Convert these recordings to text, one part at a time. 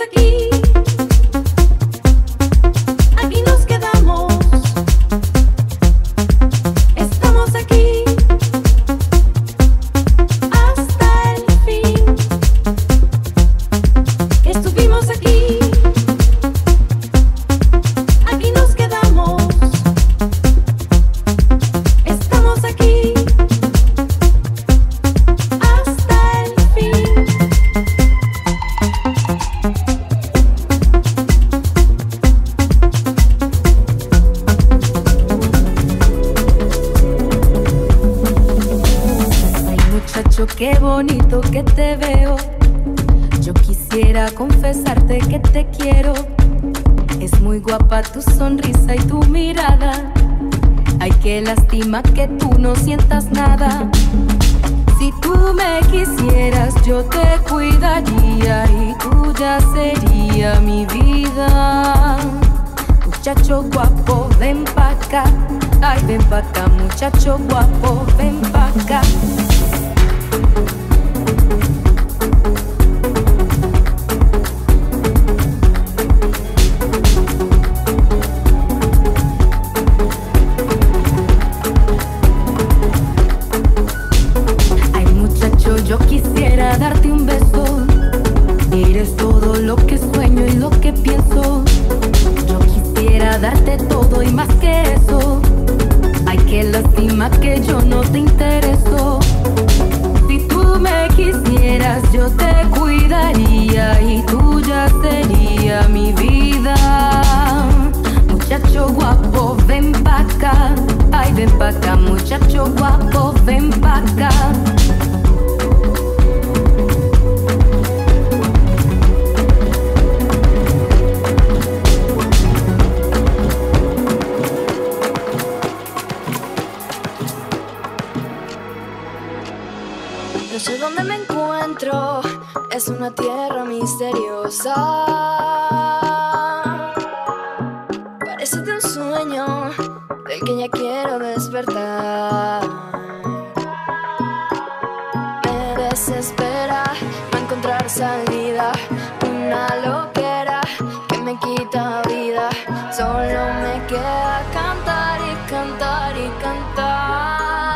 aquí, aquí nos quedamos. Estamos aquí hasta el fin. Estuvimos aquí, aquí nos quedamos. Estamos aquí hasta el fin. Ay, muchacho, qué bonito que te veo. Yo quisiera confesarte que te quiero. Es muy guapa tu sonrisa y tu mirada. Ay, qué lástima que tú no sientas nada. Si tú me quisieras, yo te cuidaría y tuya sería mi vida. Muchacho guapo, ven pa' acá. Ay, ven pa' acá, muchacho guapo, ven pa' acá. Ay, muchacho, yo quisiera darte un beso. Eres todo lo que sueño y lo que pienso. Yo quisiera darte todo y más que eso. Ay, qué lástima que yo no te intereso. Si tú me quisieras, yo te cuidaría y tuya sería mi vida. Muchacho guapo, ven pa' acá. Ay, ven pa' acá, muchacho guapo, ven pa' acá. No sé dónde me encuentro, es una tierra misteriosa. Parece de un sueño del que ya quiero despertar. Me desespera no encontrar salida, una loquera que me quita vida. Solo me queda cantar y cantar y cantar.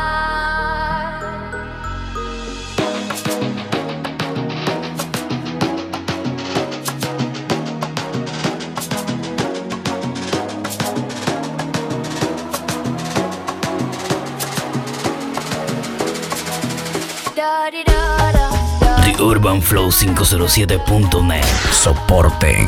TheUrbanFlow507.net. Soporten.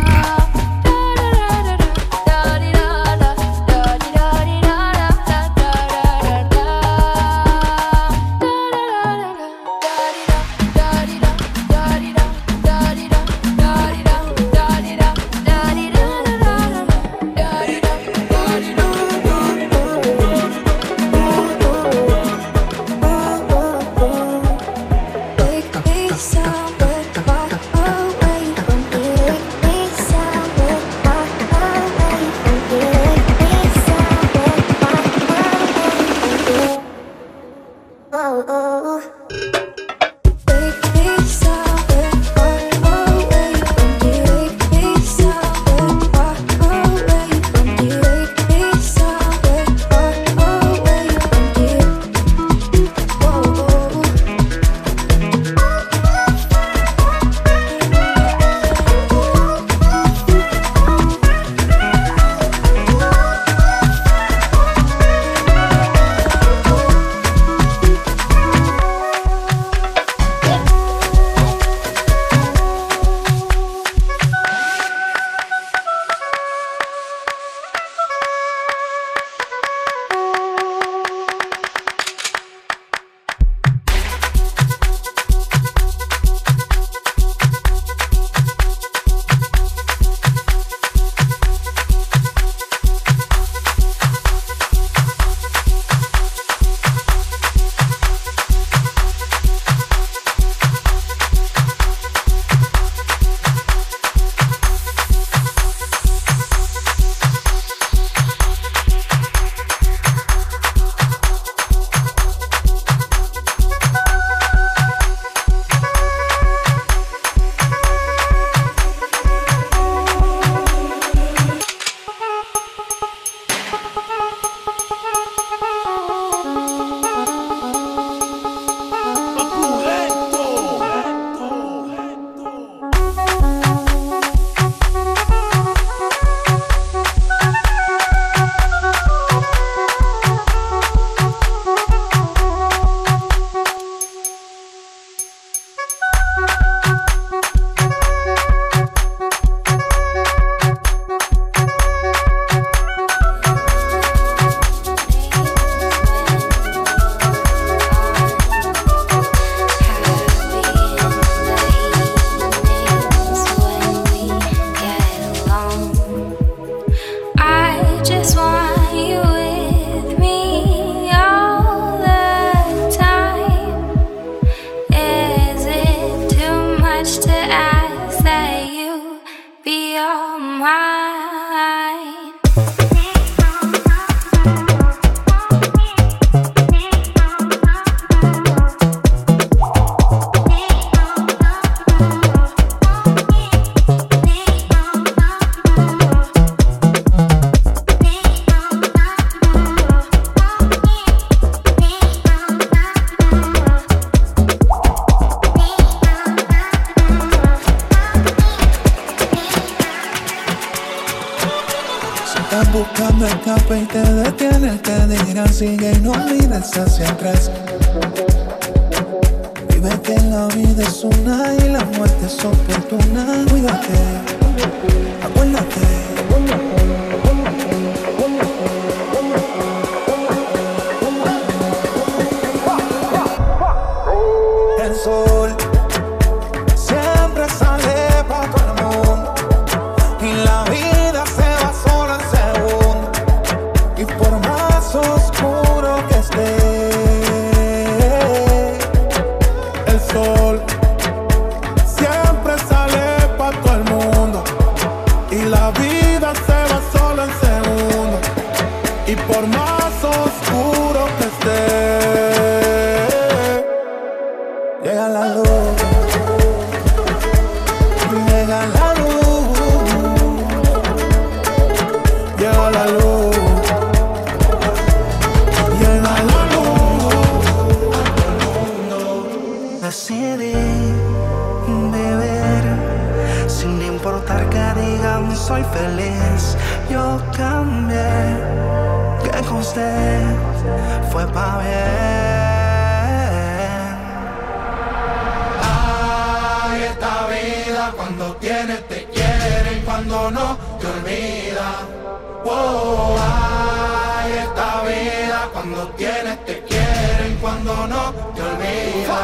Wake me sound, but walk away from me. Wake me sound. escape y te detiene, te dirán sigue y no mires hacia atrás. Vive que la vida es una y la muerte es oportuna. Cuídate, acuérdate. El sol siempre sale para todo el mundo y la vida se va sola en segundo. Y por más oscuro que esté, el sol siempre sale para todo el mundo y la vida se va sola en segundo. Y por más oscuro que esté, llega la luz, llega la luz, llega la luz, llega la luz. Decidí vivir sin importar que digan soy feliz. Yo cambié, que con usted fue pa' bien. Cuando tienes te quieren, cuando no te olvida. Oh, ay, esta vida. Cuando tienes te quieren, cuando no te olvida.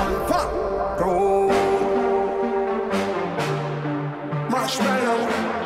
Marshmallow.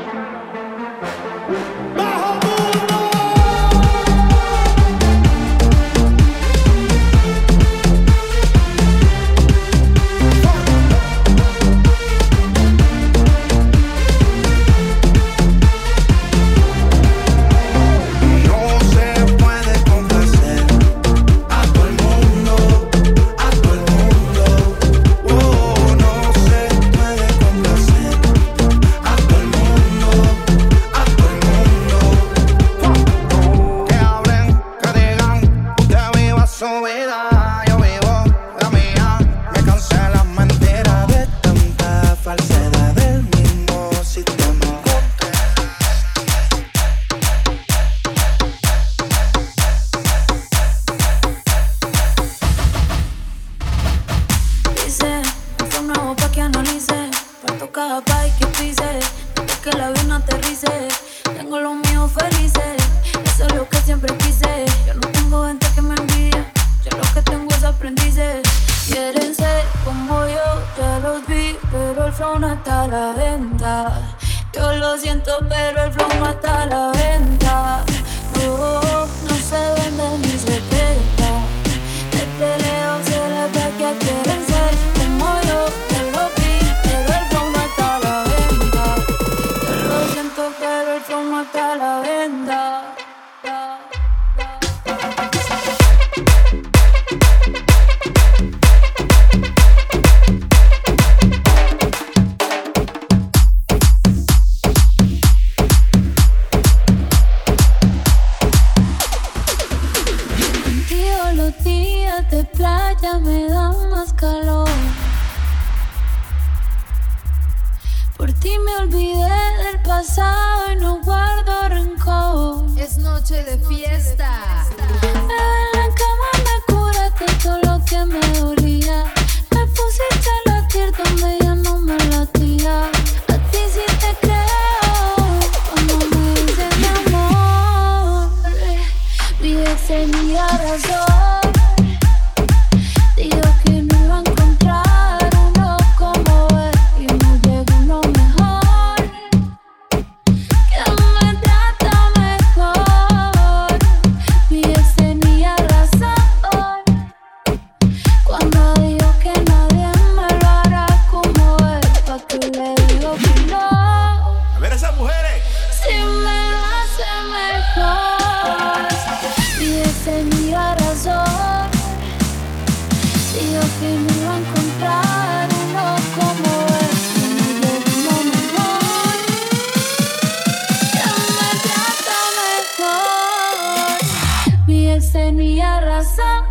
Tenía razón.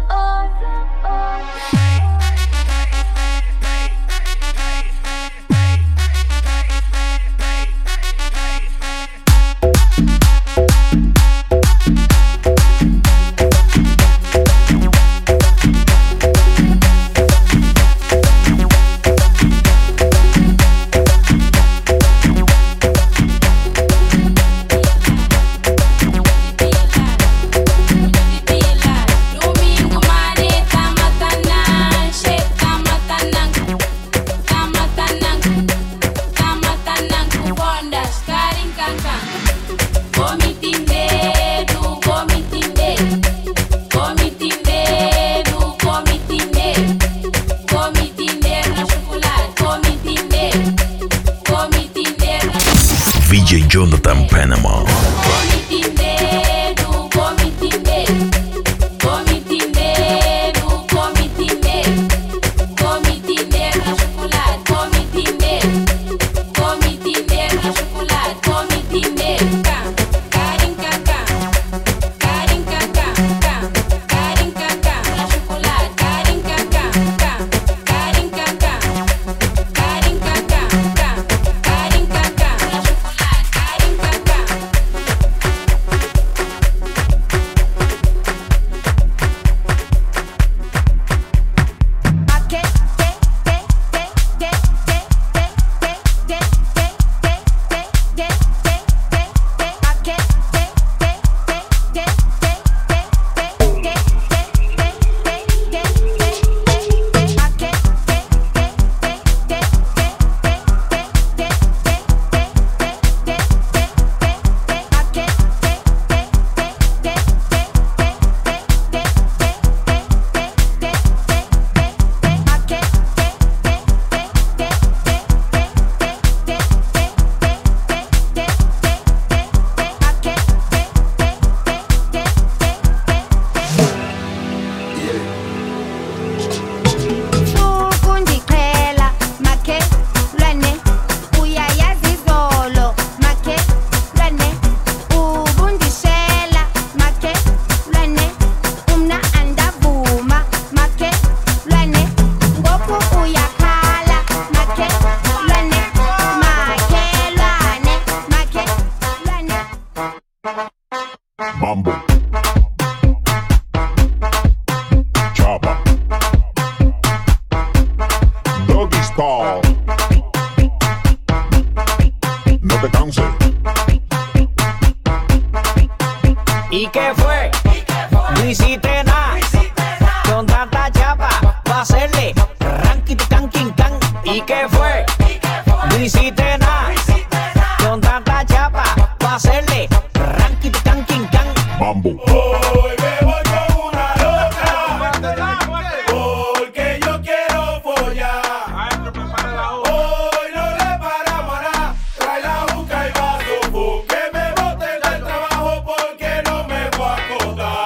No hiciste nada, con tanta chapa, pa' hacerle ranking, can, king, can. Mambo. Hoy me voy con una loca, porque yo quiero follar. Hoy no le paramos a nada, trae la juca y vaso, que me boten del trabajo porque no me voy a acordar.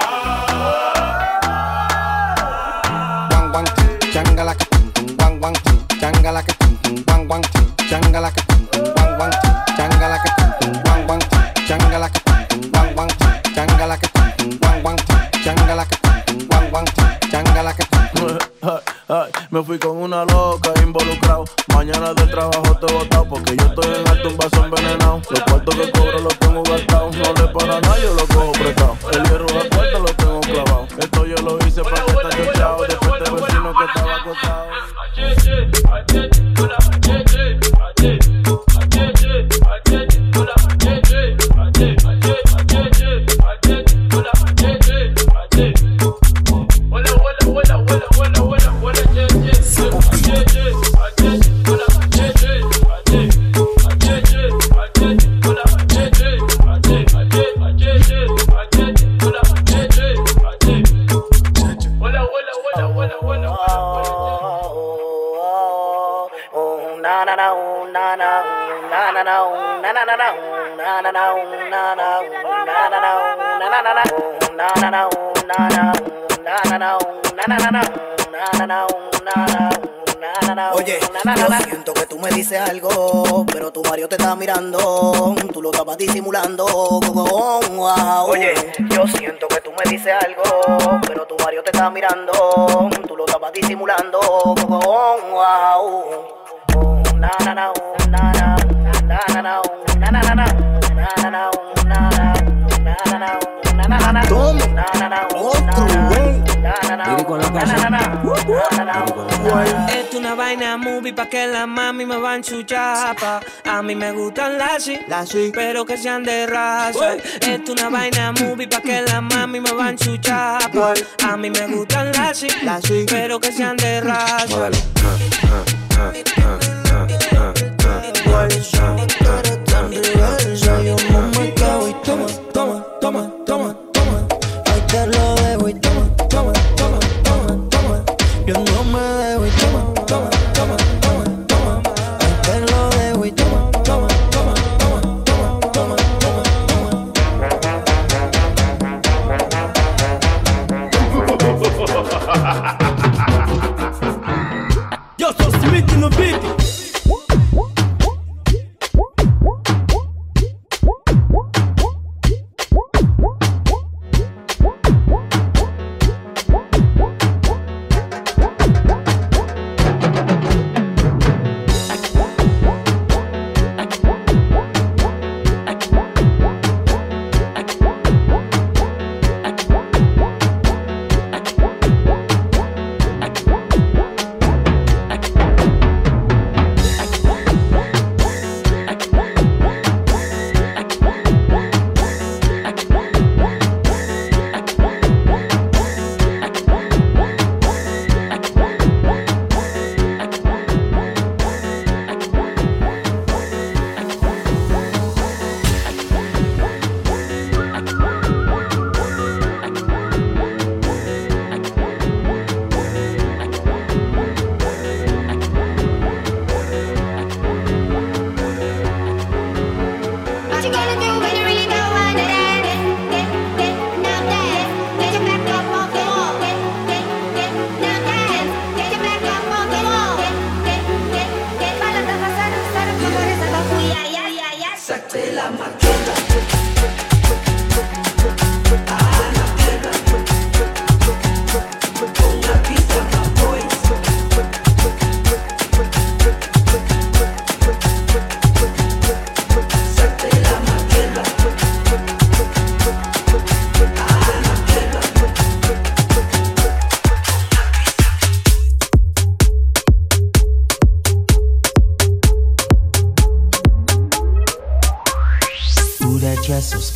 Guan guan changala que guan guan changala que guan guan changala que guan guan changala que guan guan changala que guan guan changala que guan guan changala que guan guan changala que. Me fui con una loca involucrado. Mañana del trabajo te he botado porque yo estoy en alto, un vaso envenenado. Los cuartos que cobro los tengo gastados. No le para nada, yo lo cojo prestado. El hierro de puerta lo tengo clavado. Esto yo lo hice para que esté chochado. Después de vecino que estaba acostado. Oye, yo siento que tú me dices algo, pero tu marido te está mirando, tú lo estabas disimulando. Oye, yo siento que tú me dices algo, pero tu marido te está mirando, tú lo estabas disimulando. Esto es una vaina movie pa' que la mami me van su chapa. A mí me gustan las pero que sean de raza. Esto es una vaina movie pa' que la mami me van su chapa. A mí me gustan las pero que sean de raza. Toma, toma, toma, toma, toma. Ahí te lo dejo y toma, toma, toma, toma, toma. Yo no me dejo y toma, toma, toma, toma, toma. Ahí te lo dejo y toma, toma, toma, toma, toma, toma, toma. Yo soy Smith in the beat.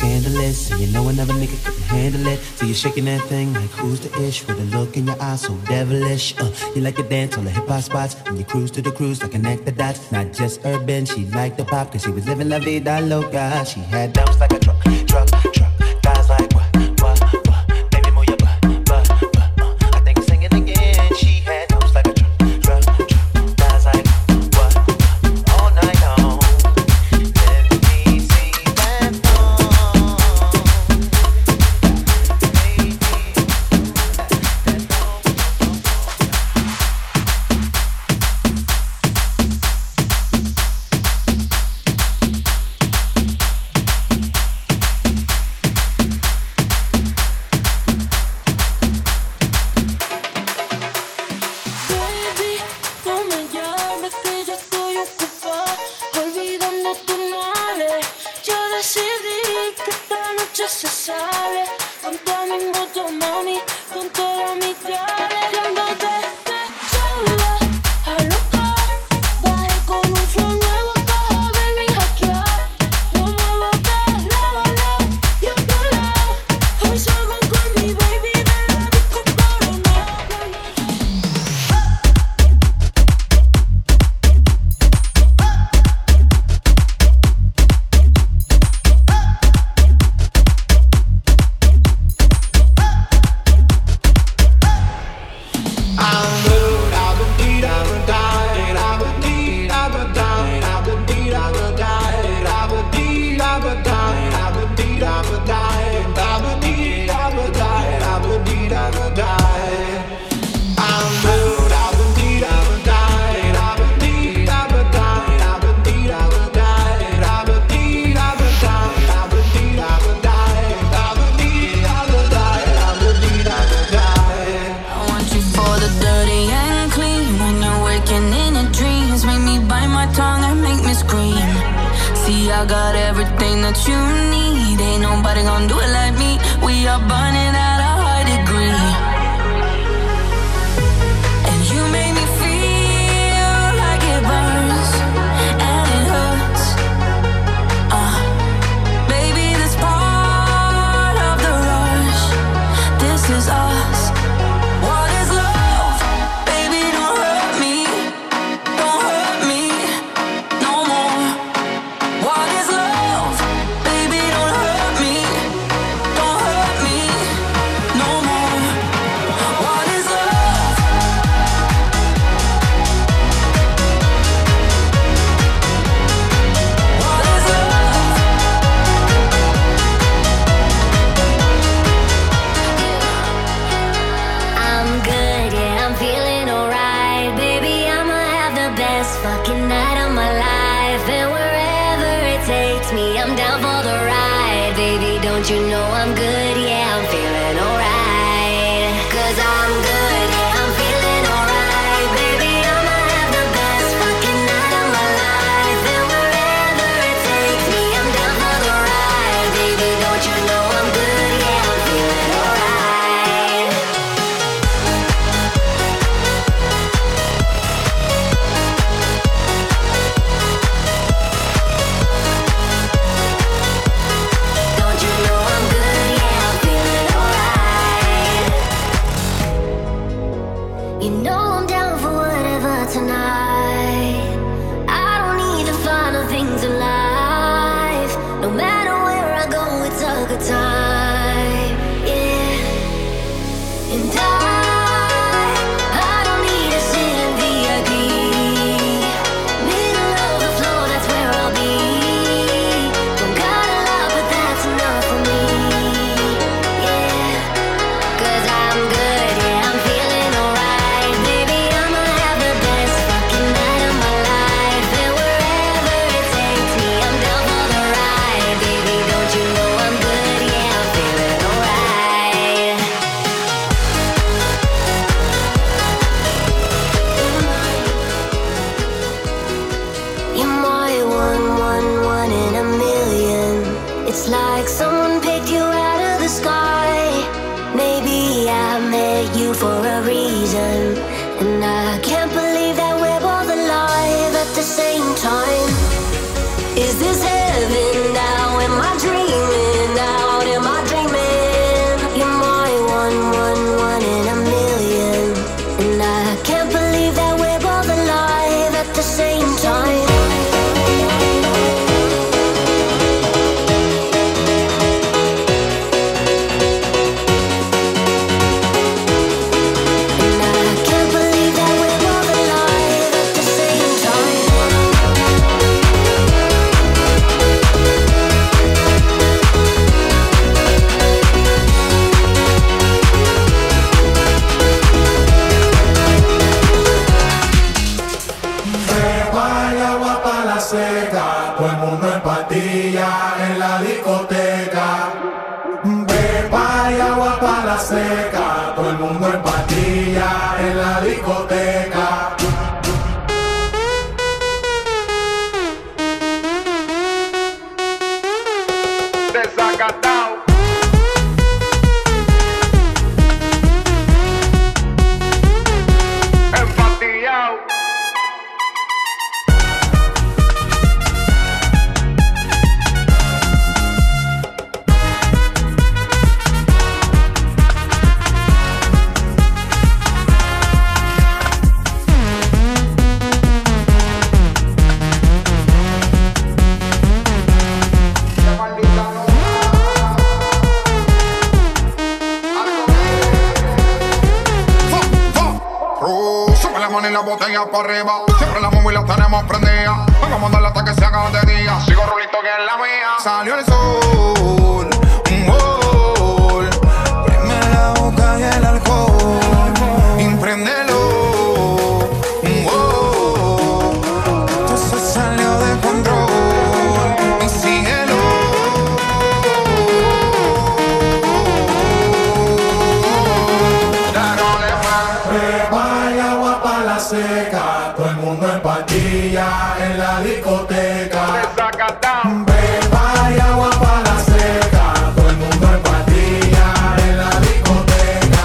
scandalous. And you know another nigga couldn't handle it. So you're shaking that thing like who's the ish? With a look in your eyes so devilish. You like to dance on the hip hop spots. And you cruise to the cruise like connect the dots. Not just urban, she liked the pop. Cause she was living la vida loca. She had dumps like a truck. Guys like what? Baby move your butt. I think I'm singing again. She had dumps like a truck. Guys like what? All night long. Let me see that thong. Baby, that thong. Se sale con toda mi moto, mami, con toda mi clave. Dándote sola a loca. Bajé con un flow nuevo para baby hackear. No me botes, lávalo y a tu lado. Hoy salgo con mi baby de la disco para I got everything that you need. Ain't nobody gonna do it like me. We are burning at a high degree. And you make me feel like it burns and it hurts. Baby, this part of the rush. This is us. What is love? Baby, don't hurt me. Don't hurt me no more. What is love? Baby, don't hurt me. Don't hurt me no more. What is love? What is love? I'm good, yeah, I'm feeling alright. Baby, I'ma have the best fucking night of my life. And wherever it takes me, I'm down for the ride. Baby, don't you know I'm good, yeah, I'm feeling alright. Cause I'm good, yeah, I'm feeling alright. Baby, I'ma have the best fucking night of my life. And wherever it takes me, I'm down for the ride. Baby, don't you know I'm good, yeah, I'm feeling alright. Don't you know I'm good, yeah, I'm feeling alright. You know I'm down for whatever tonight. I don't need the final things in life. No matter where I go, it's a good time, yeah. And I don't need to sit in VIP. Middle of the floor, that's where I'll be. Don't got a lot, but that's enough for me, yeah. Cause I'm good, yeah, I'm feeling alright. Baby, I'ma have the best fucking night of my life. And wherever it takes me, I'm down for the ride. Baby, don't you know I'm good, yeah, I'm feeling alright. You're my one in a million. It's like someone picked you out of the sky. Maybe I met you for a reason. And I can't believe that we're both alive at the same time. Is this heaven now? Am I dreaming? en patilla en la discoteca. Desacatado. Empatillado. Y la botella para arriba, siempre la móvil la tenemos prendida. Vamos a mandarla hasta que se haga de día. Sigo rulito que es la mía. Salió el sol, un gol. Preme la boca y el alcohol. Impréndelo, un gol. Todo se salió de control. Y síguelo. Prepara agua para la seca, todo el mundo en patilla en la discoteca. Prepara agua para la seca, todo el mundo en patilla en la discoteca.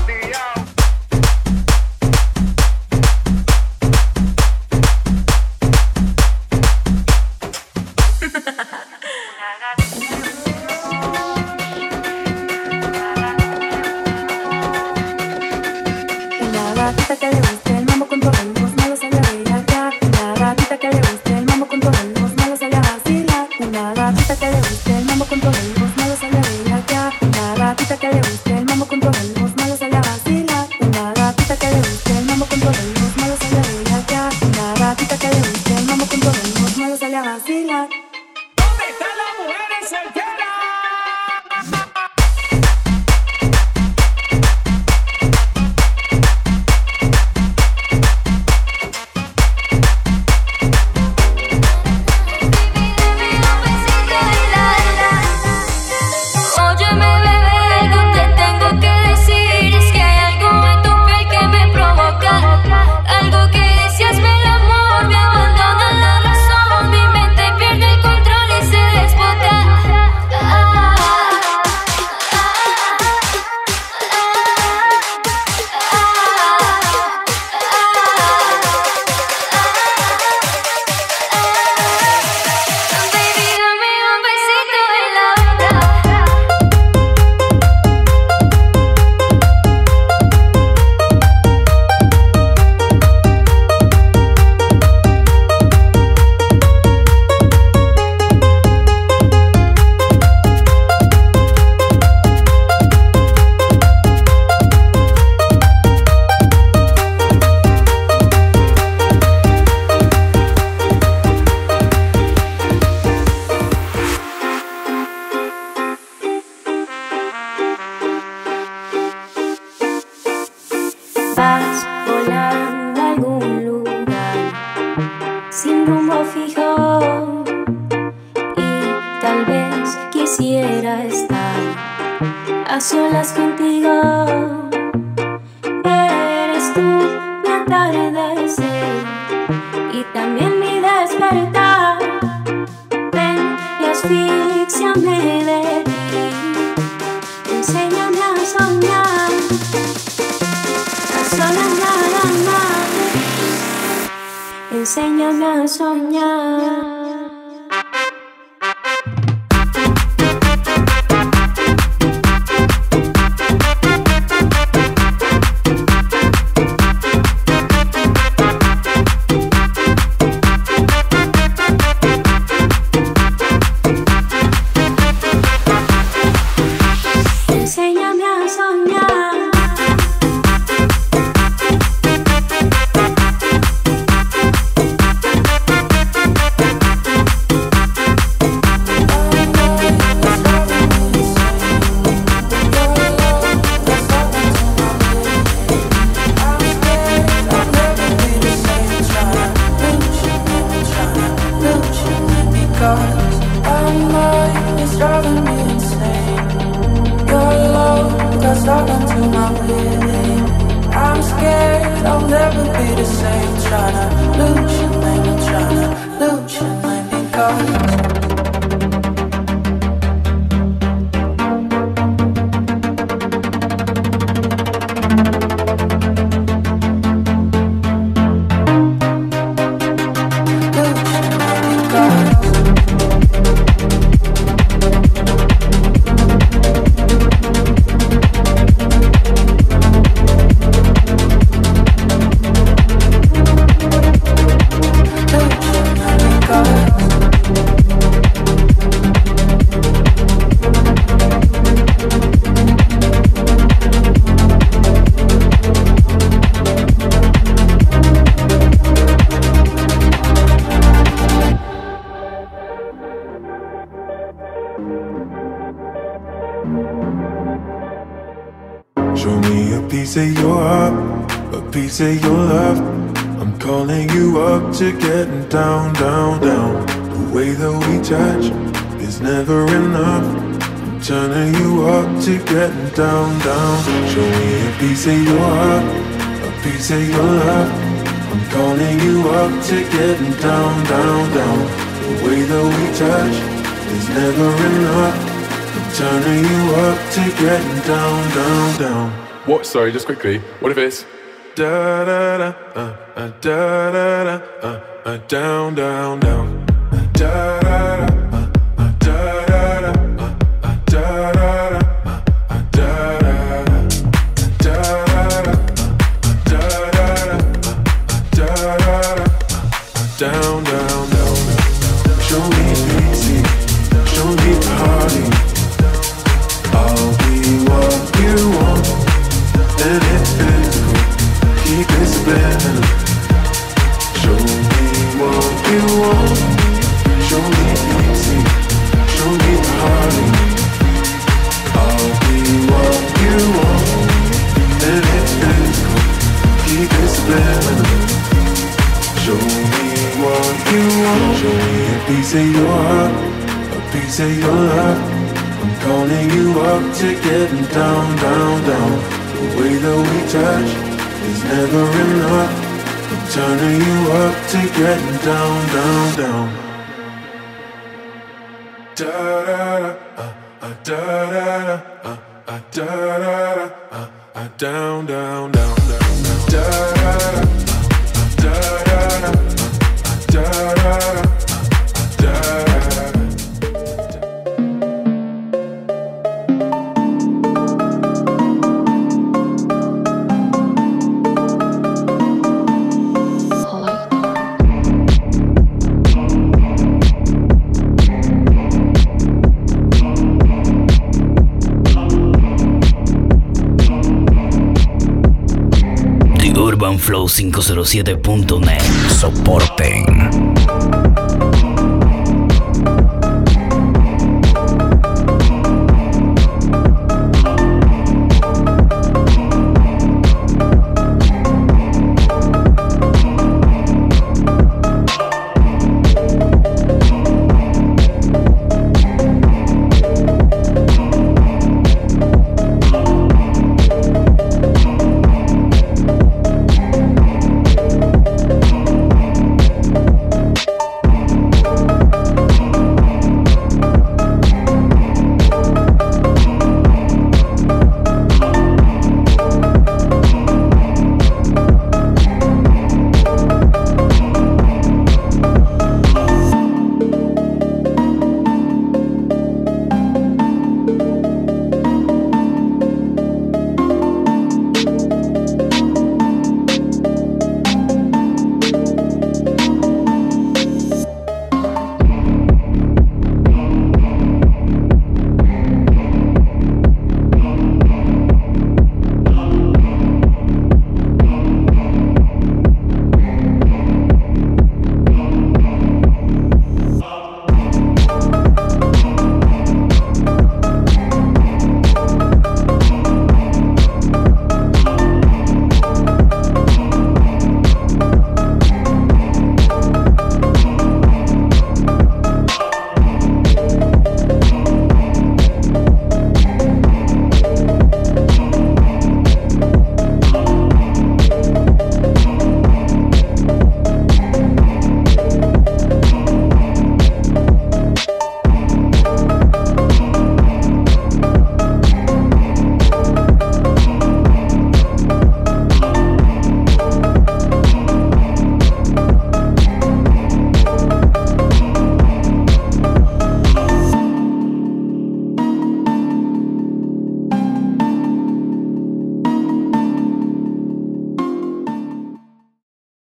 Una gatita que le guste el mambo con todos los malos sale a bailar ya. Una gatita que le guste el mambo con todos los malos sale a vacilar. Una gatita que le guste el mambo con todos los malos sale a bailar ya. Una gatita que le guste el mambo con todos los malos sale a vacilar. Una gatita que le guste el mambo con todos los malos sale a bailar ya. Una gatita que le guste el mambo con todos los malos sale a vacilar. ¿Dónde están las mujeres solteras? Óyeme, bebé, algo te tengo que decir. Es que hay algo en tu piel que me provoca. Algo que deseas ver amor, me abandona la razón. Mi mente pierde el control y se desbota. Baby, dame un besito en la boca. Vas volando a algún lugar sin rumbo fijo y tal vez quisiera estar a solas contigo. Eres tú mi atardecer y también mi despertar. Ven y asfíxiame de ti, enséñame a soñar. Enséñame a soñar. Enséñame a soñar. tryna lose your mind, I'm tryna lose your mind because show me a piece of your heart, a piece of your love. I'm calling you up to getting down, down, down. The way that we touch is never enough. I'm turning you up to getting down, down. Show me a piece of your heart, a piece of your love. I'm calling you up to getting down, down, down. The way that we touch is never enough. I'm turning you up to getting down, down, down. What? Sorry, just quickly. What if it's da da da da da da down, down, down. Da da da da da da down, down, down. Show me easy, show me party. I'll be what you want, and it's physical. Keep it spinning. Show me what you want. Show me easy, show me party. I'll be what you want, and it's physical. Keep it spinning. Show me what you want. Show me a piece of your heart, a piece of your love. I'm calling you up to getting down, down, down. The way that we touch is never enough. I'm turning you up to getting down, down, down. Da da da da da da da down, down, down, down, da da da da da da. UrbanFlow507.net. Soporten.